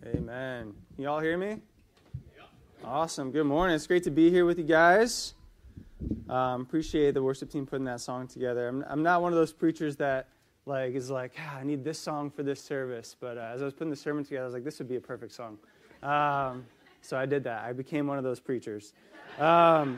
Amen. You all hear me? Awesome. Good morning. It's great to be here with you guys. Appreciate the worship team putting that song together. I'm not one of those preachers that is like, I need this song for this service. But as I was putting the sermon together, I was like, this would be a perfect song. So I did that. I became one of those preachers. Amen.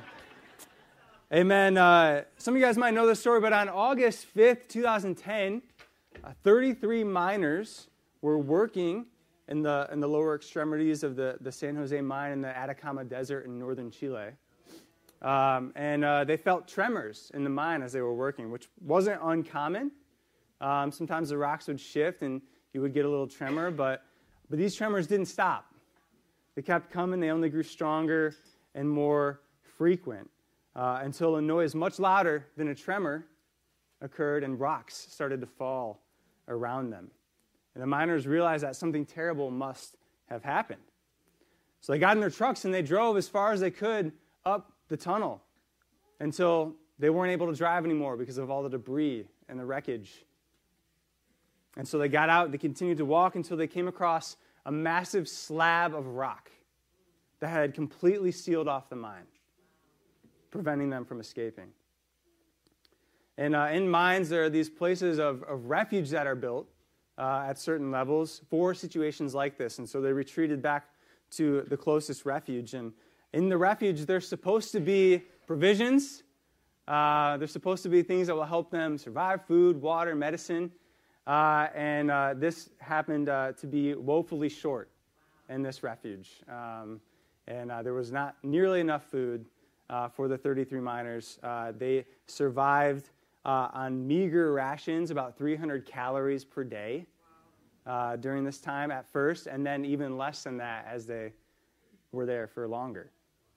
Some of you guys might know this story, but on August 5th, 2010, 33 miners were working in the lower extremities of the San Jose mine in the Atacama Desert in northern Chile. And they felt tremors in the mine as they were working, which wasn't uncommon. Sometimes the rocks would shift and you would get a little tremor, but these tremors didn't stop. They kept coming. They only grew stronger and more frequent until a noise much louder than a tremor occurred and rocks started to fall around them. And the miners realized that something terrible must have happened. So they got in their trucks and they drove as far as they could up the tunnel until they weren't able to drive anymore because of all the debris and the wreckage. And so they got out, they continued to walk until they came across a massive slab of rock that had completely sealed off the mine, preventing them from escaping. And in mines, there are these places of refuge that are built at certain levels for situations like this. And so they retreated back to the closest refuge. And in the refuge, there's supposed to be provisions. There's supposed to be things that will help them survive: food, water, medicine. And this happened to be woefully short in this refuge. And there was not nearly enough food for the 33 miners. They survived on meager rations, about 300 calories per day during this time at first, and then even less than that as they were there for longer.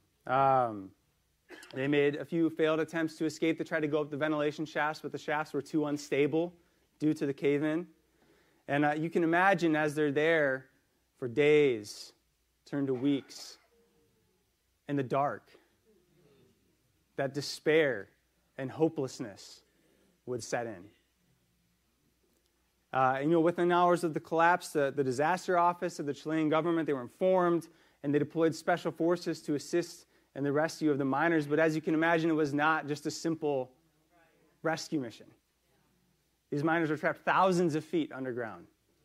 They made a few failed attempts to escape to try to go up the ventilation shafts, but the shafts were too unstable due to the cave-in. And you can imagine as they're there for days, turn to weeks, in the dark, that despair and hopelessness would set in. Within hours of the collapse, the disaster office of the Chilean government, they were informed, and they deployed special forces to assist in the rescue of the miners. But as you can imagine, it was not just a simple rescue mission. These miners were trapped thousands of feet underground.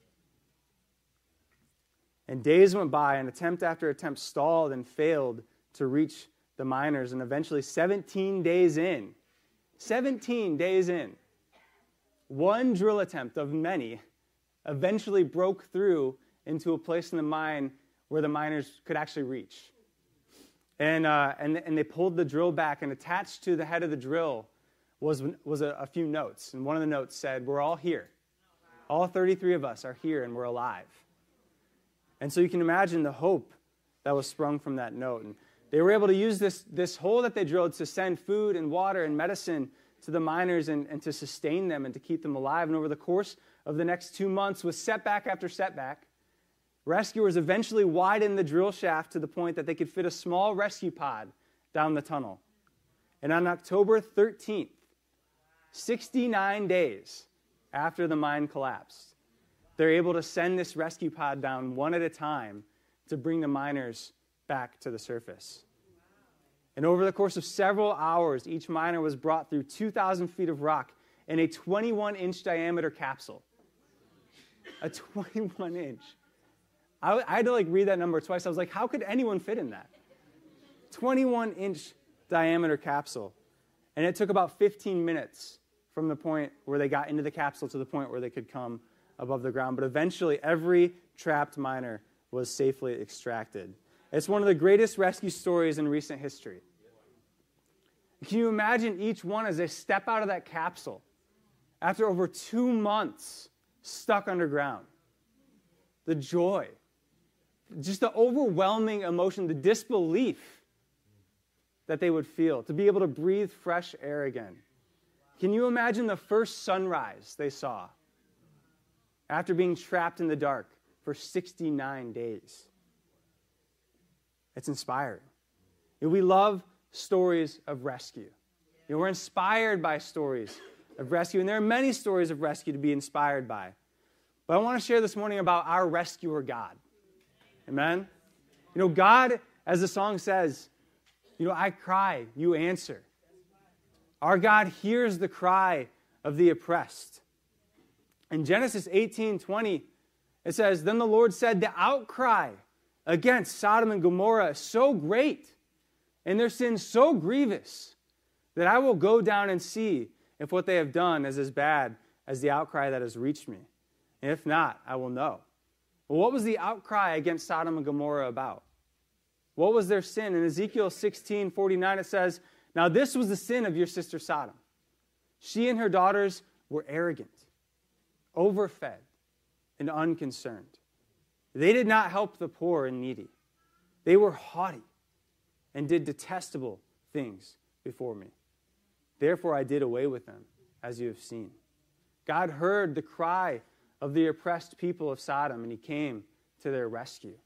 And days went by, and attempt after attempt stalled and failed to reach the miners, and eventually 17 days in, one drill attempt of many eventually broke through into a place in the mine where the miners could actually reach. And they pulled the drill back, and attached to the head of the drill was a few notes. And one of the notes said, "We're all here. All 33 of us are here, and we're alive." And so you can imagine the hope that was sprung from that note. And they were able to use this hole that they drilled to send food and water and medicine to the miners and to sustain them and to keep them alive. And over the course of the next 2 months, with setback after setback, rescuers eventually widened the drill shaft to the point that they could fit a small rescue pod down the tunnel. And on October 13th, 69 days after the mine collapsed, they're able to send this rescue pod down one at a time to bring the miners back to the surface. And over the course of several hours, each miner was brought through 2,000 feet of rock in a 21-inch diameter capsule. A 21-inch. I had to read that number twice. I was like, how could anyone fit in that? 21-inch diameter capsule. And it took about 15 minutes from the point where they got into the capsule to the point where they could come above the ground. But eventually, every trapped miner was safely extracted. It's one of the greatest rescue stories in recent history. Can you imagine each one as they step out of that capsule after over 2 months stuck underground? The joy, just the overwhelming emotion, the disbelief that they would feel to be able to breathe fresh air again. Can you imagine the first sunrise they saw after being trapped in the dark for 69 days? It's inspiring. We love stories of rescue. We're inspired by stories of rescue, and there are many stories of rescue to be inspired by. But I want to share this morning about our rescuer God. Amen? God, as the song says, I cry, you answer. Our God hears the cry of the oppressed. In Genesis 18:20, it says, "Then the Lord said, the outcry against Sodom and Gomorrah is so great, and their sin so grievous, that I will go down and see if what they have done is as bad as the outcry that has reached me. And if not, I will know." Well, what was the outcry against Sodom and Gomorrah about? What was their sin? In Ezekiel 16:49, it says, "Now this was the sin of your sister Sodom. She and her daughters were arrogant, overfed, and unconcerned. They did not help the poor and needy. They were haughty and did detestable things before me. Therefore I did away with them, as you have seen." God heard the cry of the oppressed people of Sodom, and he came to their rescue.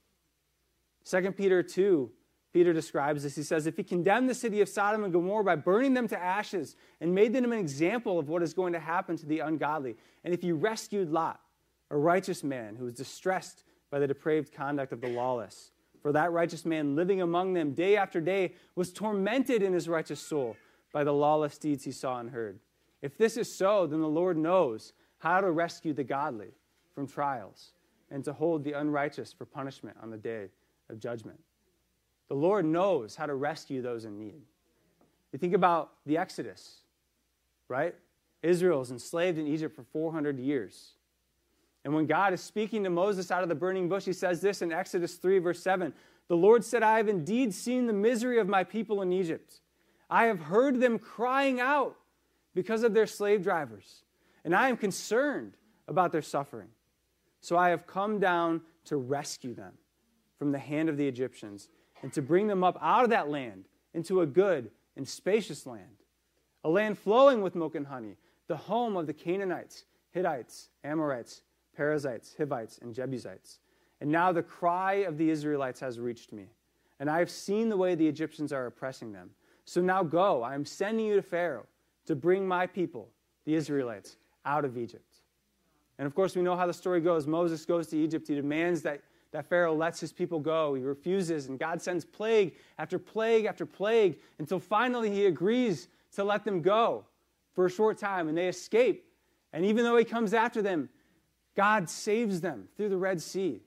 2 Peter 2, Peter describes this. He says, "If he condemned the city of Sodom and Gomorrah by burning them to ashes and made them an example of what is going to happen to the ungodly, and if he rescued Lot, a righteous man who was distressed by the depraved conduct of the lawless, for that righteous man living among them day after day was tormented in his righteous soul by the lawless deeds he saw and heard. If this is so, then the Lord knows how to rescue the godly from trials and to hold the unrighteous for punishment on the day of judgment." The Lord knows how to rescue those in need. You think about the Exodus, right? Israel is enslaved in Egypt for 400 years. And when God is speaking to Moses out of the burning bush, he says this in Exodus 3, verse 7, "The Lord said, I have indeed seen the misery of my people in Egypt. I have heard them crying out because of their slave drivers, and I am concerned about their suffering. So I have come down to rescue them from the hand of the Egyptians and to bring them up out of that land into a good and spacious land, a land flowing with milk and honey, the home of the Canaanites, Hittites, Amorites, Perizzites, Hivites, and Jebusites. And now the cry of the Israelites has reached me, and I have seen the way the Egyptians are oppressing them. So now go, I am sending you to Pharaoh to bring my people, the Israelites, out of Egypt." And of course, we know how the story goes. Moses goes to Egypt. He demands that Pharaoh lets his people go. He refuses, and God sends plague after plague after plague until finally he agrees to let them go for a short time, and they escape. And even though he comes after them, God saves them through the Red Sea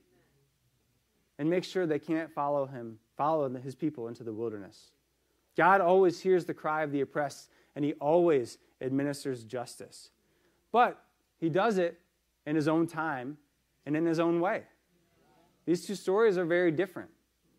and makes sure they can't follow his people into the wilderness. God always hears the cry of the oppressed, and he always administers justice. But he does it in his own time and in his own way. These two stories are very different.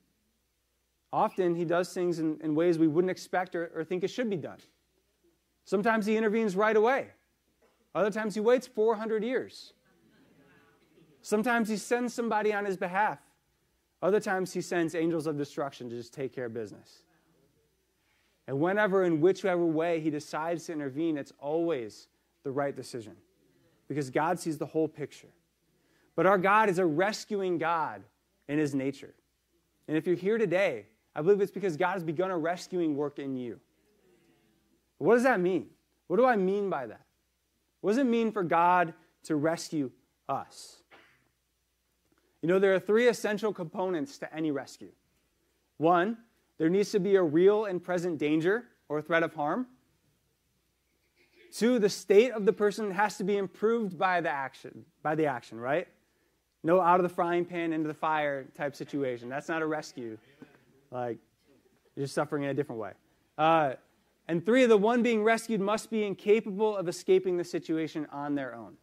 Often he does things in ways we wouldn't expect or think it should be done. Sometimes he intervenes right away. Other times he waits 400 years. Sometimes he sends somebody on his behalf. Other times he sends angels of destruction to just take care of business. And whenever, in whichever way he decides to intervene, it's always the right decision, because God sees the whole picture. But our God is a rescuing God in his nature. And if you're here today, I believe it's because God has begun a rescuing work in you. What does that mean? What do I mean by that? What does it mean for God to rescue us? There are 3 essential components to any rescue. 1, there needs to be a real and present danger or threat of harm. 2, the state of the person has to be improved by the action, right? No out of the frying pan into the fire type situation. That's not a rescue. You're just suffering in a different way. And 3, the one being rescued must be incapable of escaping the situation on their own.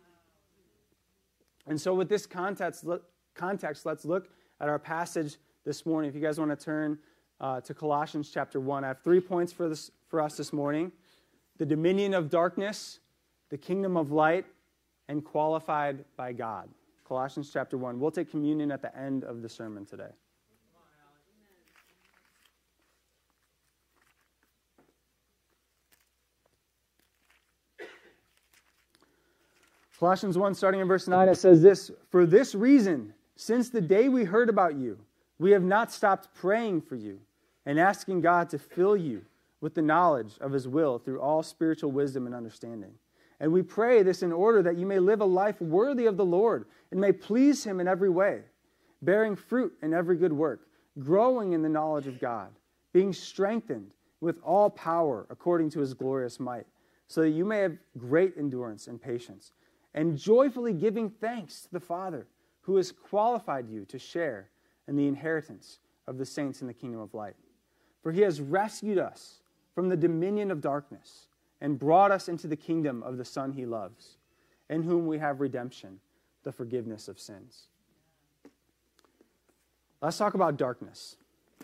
And so with this context, let's look at our passage this morning. If you guys want to turn to Colossians chapter 1. I have 3 points for us this morning: the dominion of darkness, the kingdom of light, and qualified by God. Colossians chapter 1. We'll take communion at the end of the sermon today. Colossians 1, starting in verse 9, it says this: "For this reason, since the day we heard about you, we have not stopped praying for you and asking God to fill you with the knowledge of his will through all spiritual wisdom and understanding. And we pray this in order that you may live a life worthy of the Lord and may please him in every way, bearing fruit in every good work, growing in the knowledge of God, being strengthened with all power according to his glorious might, so that you may have great endurance and patience, and joyfully giving thanks to the Father, who has qualified you to share in the inheritance of the saints in the kingdom of light. For he has rescued us from the dominion of darkness and brought us into the kingdom of the Son he loves, in whom we have redemption, the forgiveness of sins. Let's talk about darkness.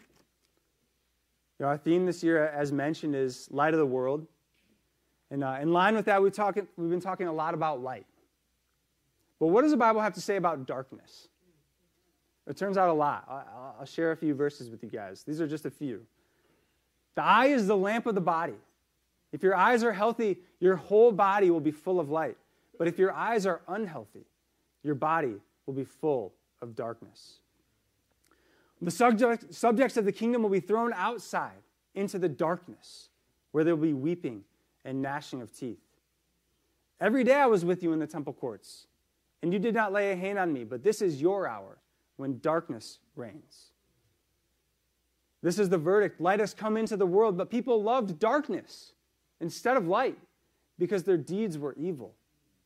Our theme this year, as mentioned, is light of the world. And in line with that, we've been talking a lot about light. But what does the Bible have to say about darkness? It turns out a lot. I'll share a few verses with you guys. These are just a few. The eye is the lamp of the body. If your eyes are healthy, your whole body will be full of light. But if your eyes are unhealthy, your body will be full of darkness. The subjects of the kingdom will be thrown outside into the darkness, where there will be weeping and gnashing of teeth. Every day I was with you in the temple courts, and you did not lay a hand on me, but this is your hour when darkness reigns. This is the verdict. Light has come into the world, but people loved darkness instead of light because their deeds were evil.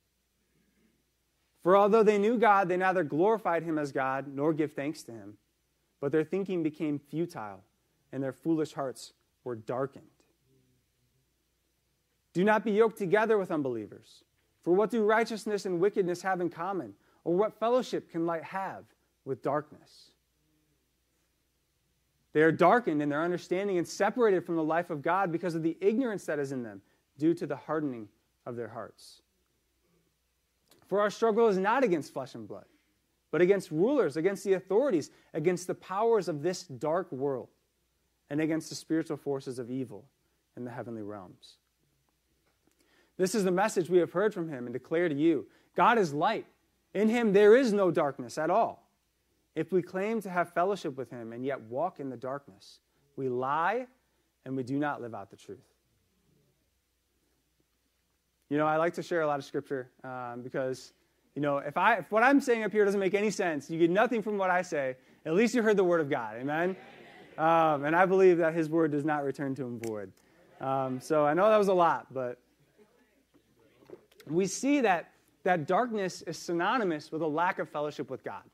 For although they knew God, they neither glorified him as God nor give thanks to him. But their thinking became futile, and their foolish hearts were darkened. Do not be yoked together with unbelievers. For what do righteousness and wickedness have in common? Or what fellowship can light have with darkness? They are darkened in their understanding and separated from the life of God because of the ignorance that is in them, due to the hardening of their hearts. For our struggle is not against flesh and blood, but against rulers, against the authorities, against the powers of this dark world, and against the spiritual forces of evil in the heavenly realms. This is the message we have heard from him and declare to you. God is light. In him there is no darkness at all. If we claim to have fellowship with him and yet walk in the darkness, we lie and we do not live out the truth. You know, I like to share a lot of scripture because, you know, if what I'm saying up here doesn't make any sense, you get nothing from what I say, at least you heard the word of God. Amen? And I believe that his word does not return to him void. So I know that was a lot, but we see that darkness is synonymous with a lack of fellowship with God.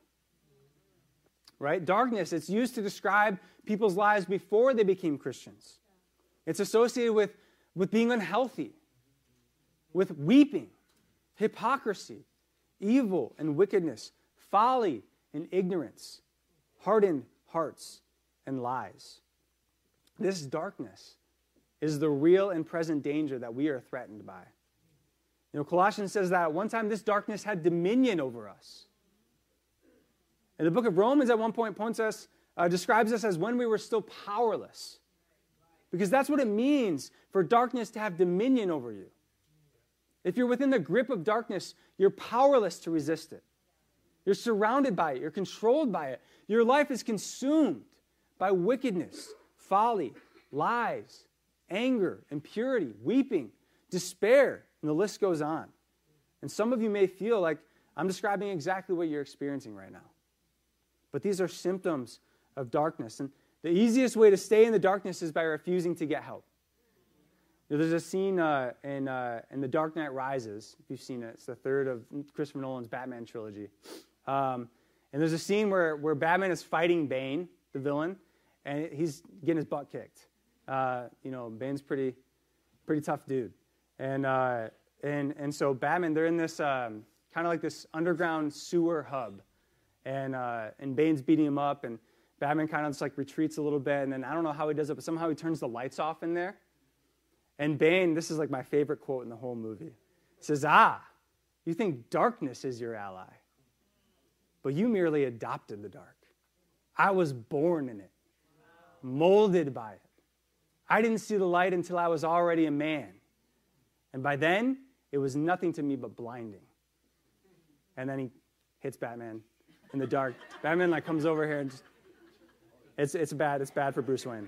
Right? Darkness, it's used to describe people's lives before they became Christians. It's associated with being unhealthy, with weeping, hypocrisy, evil and wickedness, folly and ignorance, hardened hearts and lies. This darkness is the real and present danger that we are threatened by. You know, Colossians says that at one time this darkness had dominion over us. And the book of Romans at one point describes us as when we were still powerless. Because that's what it means for darkness to have dominion over you. If you're within the grip of darkness, you're powerless to resist it. You're surrounded by it. You're controlled by it. Your life is consumed by wickedness, folly, lies, anger, impurity, weeping, despair, and the list goes on. And some of you may feel like I'm describing exactly what you're experiencing right now. But these are symptoms of darkness. And the easiest way to stay in the darkness is by refusing to get help. There's a scene in The Dark Knight Rises, if you've seen it. It's the third of Christopher Nolan's Batman trilogy. And there's a scene where Batman is fighting Bane, the villain, and he's getting his butt kicked. Bane's pretty tough dude. And so Batman, they're in this kind of like this underground sewer hub. And Bane's beating him up, and Batman kind of just like retreats a little bit, and then I don't know how he does it, but somehow he turns the lights off in there. And Bane, this is like my favorite quote in the whole movie, says, you think darkness is your ally, but you merely adopted the dark. I was born in it, molded by it. I didn't see the light until I was already a man. And by then, it was nothing to me but blinding. And then he hits Batman in the dark. Batman comes over here and just, it's bad for Bruce Wayne.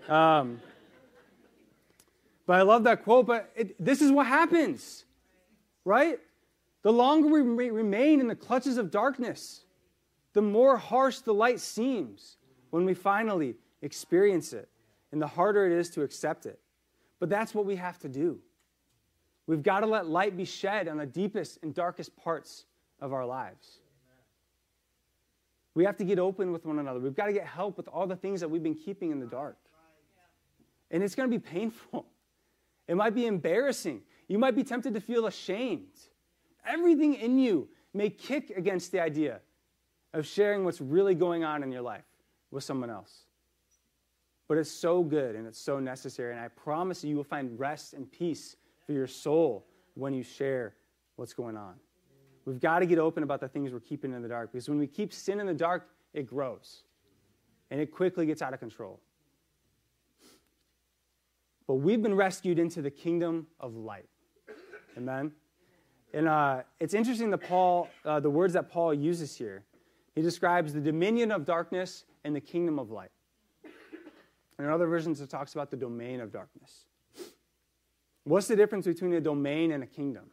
But I love that quote, but this is what happens, right? The longer we remain in the clutches of darkness, the more harsh the light seems when we finally experience it, and the harder it is to accept it. But that's what we have to do. We've got to let light be shed on the deepest and darkest parts of our lives. We have to get open with one another. We've got to get help with all the things that we've been keeping in the dark. And it's going to be painful. It might be embarrassing. You might be tempted to feel ashamed. Everything in you may kick against the idea of sharing what's really going on in your life with someone else. But it's so good and it's so necessary. And I promise you will find rest and peace for your soul when you share what's going on. We've got to get open about the things we're keeping in the dark, because when we keep sin in the dark, it grows. And it quickly gets out of control. But we've been rescued into the kingdom of light. Amen? And it's interesting the words that Paul uses here. He describes the dominion of darkness and the kingdom of light. And in other versions, it talks about the domain of darkness. What's the difference between a domain and a kingdom?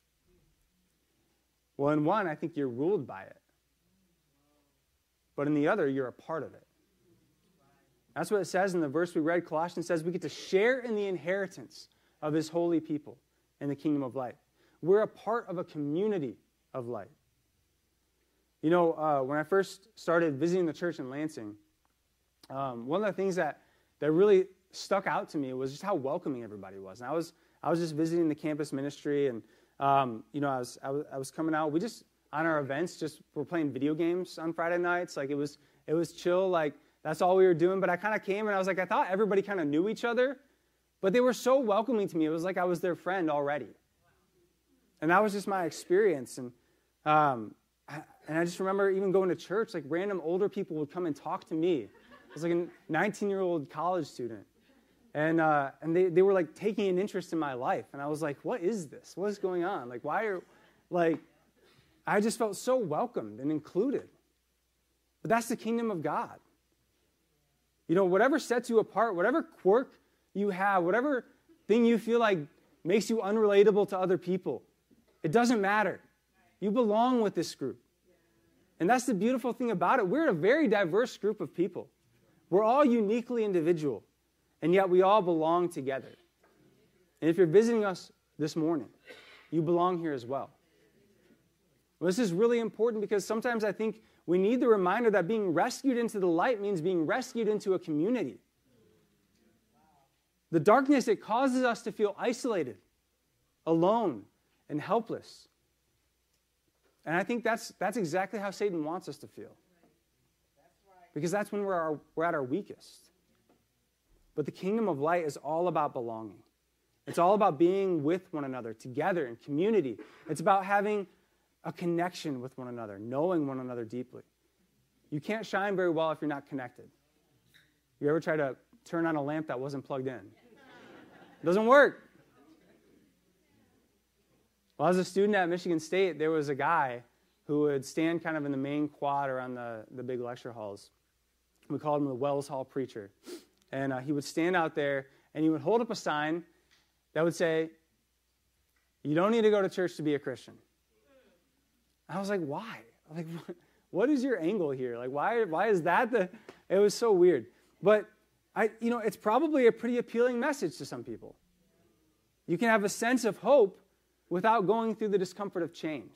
Well, in one, I think you're ruled by it. But in the other, you're a part of it. That's what it says in the verse we read. Colossians says we get to share in the inheritance of his holy people in the kingdom of light. We're a part of a community of light. You know, when I first started visiting the church in Lansing, one of the things that really stuck out to me was just how welcoming everybody was. And I was just visiting the campus ministry, and you know, I was coming out. We just, on our events, just were playing video games on Friday nights. Like it was chill. Like that's all we were doing. But I kind of came and I was like, I thought everybody kind of knew each other, but they were so welcoming to me. It was like I was their friend already. And that was just my experience. And I just remember even going to church, like random older people would come and talk to me. I was like a 19-year-old college student. And they were like taking an interest in my life. And I was like, what is this? What is going on? Like, I just felt so welcomed and included. But that's the kingdom of God. You know, whatever sets you apart, whatever quirk you have, whatever thing you feel like makes you unrelatable to other people, it doesn't matter. You belong with this group. And that's the beautiful thing about it. We're a very diverse group of people. We're all uniquely individual, and yet we all belong together. And if you're visiting us this morning, you belong here as well. Well, this is really important because sometimes I think we need the reminder that being rescued into the light means being rescued into a community. The darkness, it causes us to feel isolated, alone, and helpless. And I think that's exactly how Satan wants us to feel. Because that's when we're at our weakest. But the kingdom of light is all about belonging. It's all about being with one another, together in community. It's about having a connection with one another, knowing one another deeply. You can't shine very well if you're not connected. You ever try to turn on a lamp that wasn't plugged in? It doesn't work. Well, as a student at Michigan State, there was a guy who would stand kind of in the main quad around the big lecture halls. We called him the Wells Hall preacher. And he would stand out there, and he would hold up a sign that would say, "You don't need to go to church to be a Christian." I was like, why? Like, what is your angle here? Like, why is that it was so weird. But, it's probably a pretty appealing message to some people. You can have a sense of hope without going through the discomfort of change.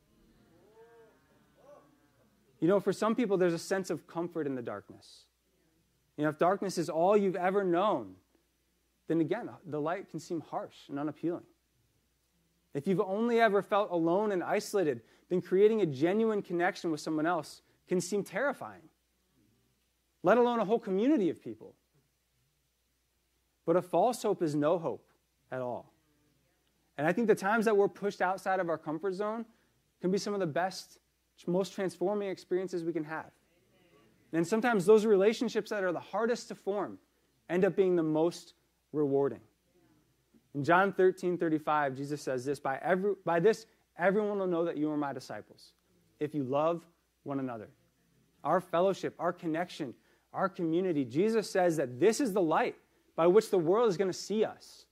For some people, there's a sense of comfort in the darkness. If darkness is all you've ever known, then again, the light can seem harsh and unappealing. If you've only ever felt alone and isolated, then creating a genuine connection with someone else can seem terrifying, let alone a whole community of people. But a false hope is no hope at all. And I think the times that we're pushed outside of our comfort zone can be some of the best, most transforming experiences we can have. And sometimes those relationships that are the hardest to form end up being the most rewarding. In John 13:35, Jesus says this, by this, everyone will know that you are my disciples, if you love one another. Our fellowship, our connection, our community. Jesus says that this is the light by which the world is going to see us.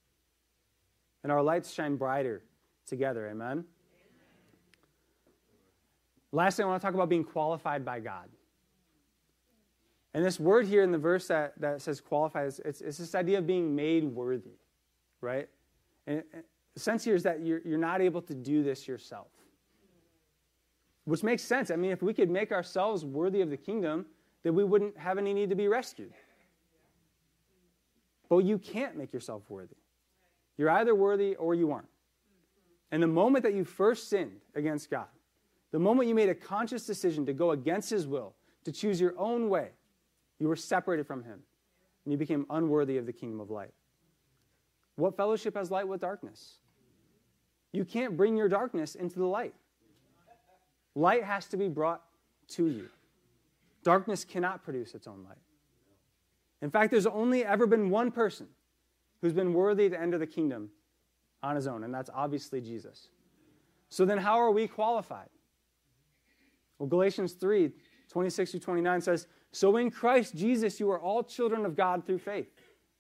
And our lights shine brighter together, amen? Lastly, I want to talk about being qualified by God. And this word here in the verse that says qualified, it's this idea of being made worthy, right? And the sense here is that you're not able to do this yourself. Which makes sense. I mean, if we could make ourselves worthy of the kingdom, then we wouldn't have any need to be rescued. But you can't make yourself worthy. You're either worthy or you aren't. And the moment that you first sinned against God, the moment you made a conscious decision to go against his will, to choose your own way, you were separated from him, and you became unworthy of the kingdom of light. What fellowship has light with darkness? You can't bring your darkness into the light. Light has to be brought to you. Darkness cannot produce its own light. In fact, there's only ever been one person who's been worthy to enter the kingdom on his own, and that's obviously Jesus. So then how are we qualified? Well, Galatians 3, 26 through 29 says, "So in Christ Jesus you are all children of God through faith.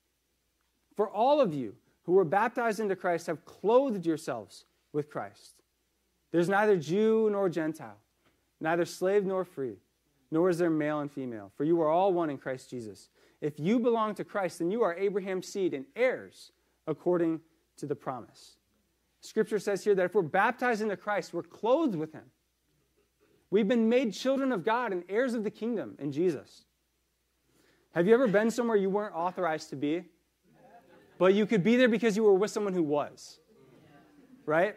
For all of you who were baptized into Christ have clothed yourselves with Christ. There's neither Jew nor Gentile, neither slave nor free, nor is there male and female, for you are all one in Christ Jesus. If you belong to Christ, then you are Abraham's seed and heirs according to the promise." Scripture says here that if we're baptized into Christ, we're clothed with him. We've been made children of God and heirs of the kingdom in Jesus. Have you ever been somewhere you weren't authorized to be, but you could be there because you were with someone who was? Right?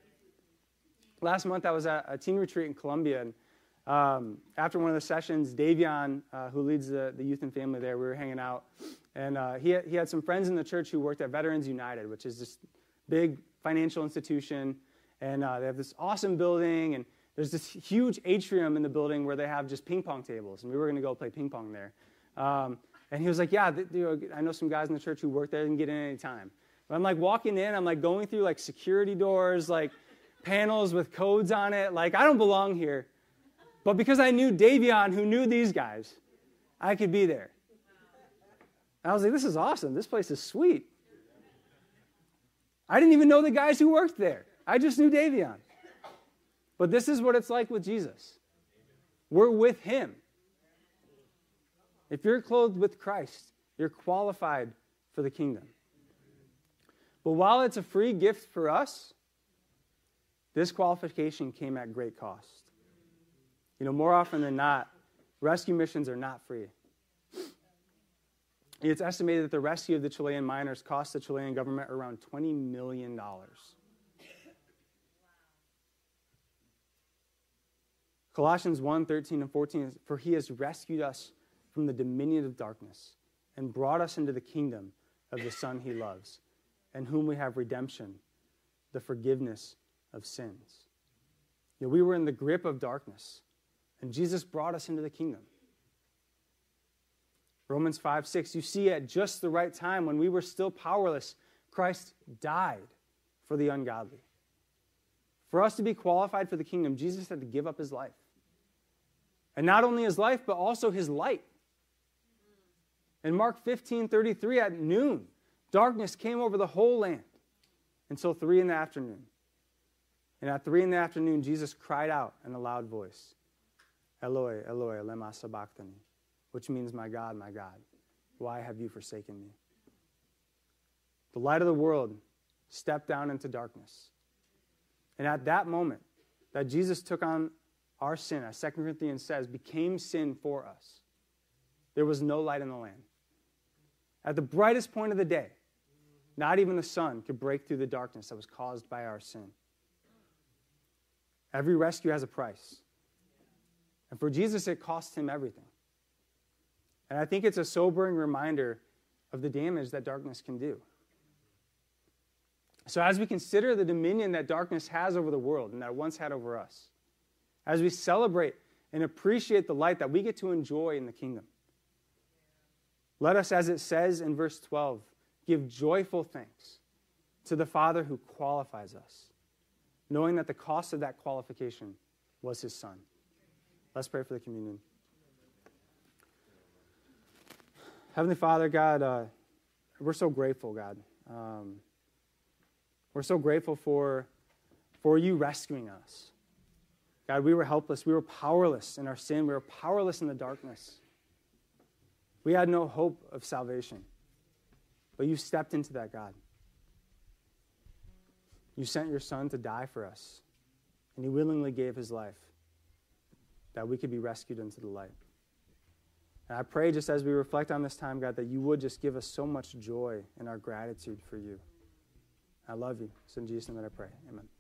Last month I was at a teen retreat in Colombia, and after one of the sessions, Davion, who leads the youth and family there, we were hanging out, and he had some friends in the church who worked at Veterans United, which is this big financial institution, and they have this awesome building, and there's this huge atrium in the building where they have just ping pong tables, and we were going to go play ping pong there. And he was like, "Yeah, I know some guys in the church who work there and get in any time." But I'm like walking in, I'm like going through like security doors, like panels with codes on it. Like, I don't belong here. But because I knew Davion, who knew these guys, I could be there. And I was like, this is awesome. This place is sweet. I didn't even know the guys who worked there. I just knew Davion. But this is what it's like with Jesus. We're with him. If you're clothed with Christ, you're qualified for the kingdom. But while it's a free gift for us, this qualification came at great cost. You know, more often than not, rescue missions are not free. It's estimated that the rescue of the Chilean miners cost the Chilean government around $20 million. Colossians 1, 13 and 14, "For he has rescued us from the dominion of darkness and brought us into the kingdom of the Son he loves, in whom we have redemption, the forgiveness of sins." You know, we were in the grip of darkness, and Jesus brought us into the kingdom. Romans 5, 6, "You see, at just the right time, when we were still powerless, Christ died for the ungodly." For us to be qualified for the kingdom, Jesus had to give up his life. And not only his life, but also his light. In Mark 15:33, at noon, darkness came over the whole land until 3 in the afternoon. And at 3 in the afternoon, Jesus cried out in a loud voice, "Eloi, Eloi, lema sabachthani," which means, my God, why have you forsaken me?" The light of the world stepped down into darkness. And at that moment, that Jesus took on our sin, as 2 Corinthians says, became sin for us, there was no light in the land. At the brightest point of the day, not even the sun could break through the darkness that was caused by our sin. Every rescue has a price. And for Jesus, it cost him everything. And I think it's a sobering reminder of the damage that darkness can do. So as we consider the dominion that darkness has over the world and that it once had over us, as we celebrate and appreciate the light that we get to enjoy in the kingdom, let us, as it says in verse 12, give joyful thanks to the Father who qualifies us, knowing that the cost of that qualification was his Son. Let's pray for the communion. Heavenly Father, God, we're so grateful, God. We're so grateful for you rescuing us. God, we were helpless. We were powerless in our sin. We were powerless in the darkness. We had no hope of salvation. But you stepped into that, God. You sent your Son to die for us. And he willingly gave his life that we could be rescued into the light. And I pray just as we reflect on this time, God, that you would just give us so much joy in our gratitude for you. I love you. It's in Jesus' name that I pray. Amen.